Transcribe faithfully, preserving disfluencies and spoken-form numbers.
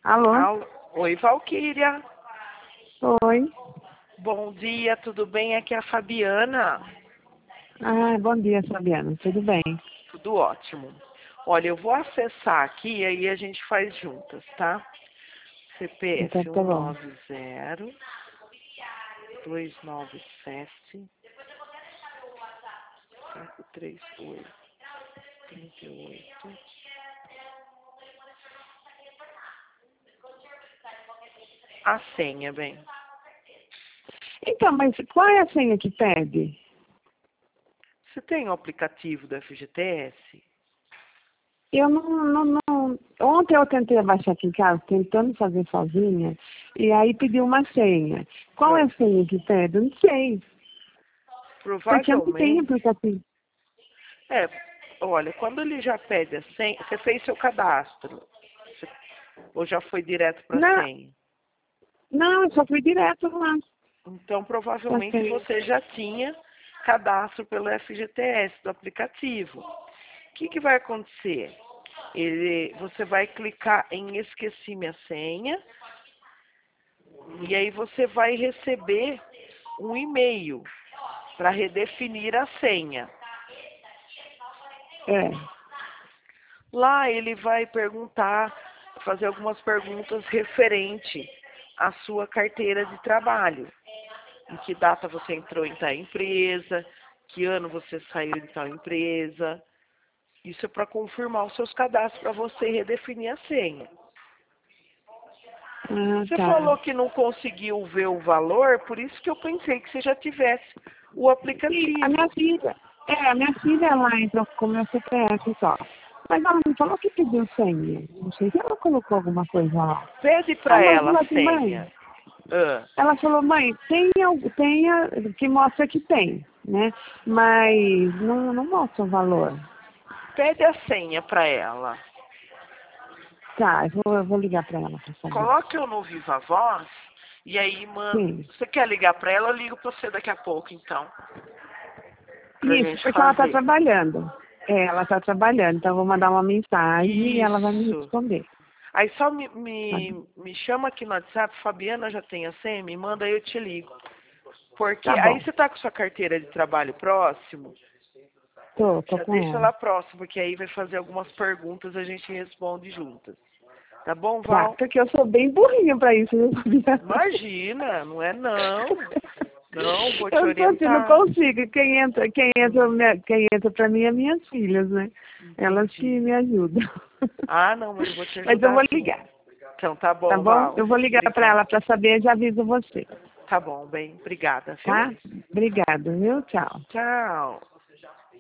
Alô? Al- Oi, Valquíria. Oi. Bom dia, tudo bem? Aqui é a Fabiana. Ah, bom dia, Fabiana. Tudo bem? Tudo ótimo. Olha, eu vou acessar aqui e aí a gente faz juntas, tá? Então C P F tá um bom. nove zero, dois nove sete, cinco três oito, trinta e oito. A senha, bem. Então, mas qual é a senha que pede? Você tem o aplicativo do F G T S? Eu não, não, não... Ontem eu tentei baixar aqui em casa, tentando fazer sozinha, e aí pediu uma senha. Qual é a senha que pede? Eu não sei. Porque eu não tenho Provavelmente. aplicativo. É, olha, quando ele já pede a senha, você fez seu cadastro? Você- ou já foi direto para a Não, senha? não, eu só fui direto lá. Então, pra provavelmente senha. você já tinha cadastro pelo F G T S do aplicativo. O que, que vai acontecer? Ele, você vai clicar em esqueci minha senha e aí você vai receber um e-mail para redefinir a senha. É. Lá ele vai perguntar, fazer algumas perguntas referente à sua carteira de trabalho. Em que data você entrou em tal empresa, que ano você saiu de tal empresa. Isso é para confirmar os seus cadastros, para você redefinir a senha. Ah, Você tá. falou que não conseguiu ver o valor, por isso que eu pensei que você já tivesse o Sim, a minha aplicativo. filha, é, a minha filha ela entrou com o meu C P F só. Mas ela não falou que pediu senha. Não sei se ela colocou alguma coisa lá. Pede para Ela ela falou a assim, mãe, senha. Ah, ela falou, mãe, tem algo, tenha, que mostra que tem, né? Mas não, não mostra o valor. pede a senha para ela. Tá, eu vou, eu vou ligar pra ela pra saber. Coloque eu no Viva Voz e aí, mano, Sim. você quer ligar para ela? Eu ligo para você daqui a pouco, então, pra Isso, gente porque ela tá fazer. trabalhando. É, ela tá trabalhando, então eu vou mandar uma mensagem e ela vai me Isso. responder. Aí só me, Tá, me, me chama aqui no WhatsApp, Fabiana já tem a senha, me manda aí eu te ligo. Porque tá aí bom. você tá com sua carteira de trabalho próximo, Tô, tô já com deixa ela. lá próximo, porque aí vai fazer algumas perguntas, a gente responde juntas. Tá bom, Tá, Val? porque eu sou bem burrinha pra isso, viu, Fabiana? Imagina, não é não. Não, vou te Eu sou assim, não orientar. consigo. Quem entra, quem entra, Hum, me- quem entra pra mim é minhas filhas, né? Elas que entendi. me ajudam. Ah, não, mas eu vou te Mas eu ajudar vou sim. ligar, Então tá tá bom, bom? Val. Eu vou ligar pra Obrigada. ela pra saber e já aviso você, Tá bom, bem. Obrigada, viu? tá? Obrigada, viu? Tchau. Tchau.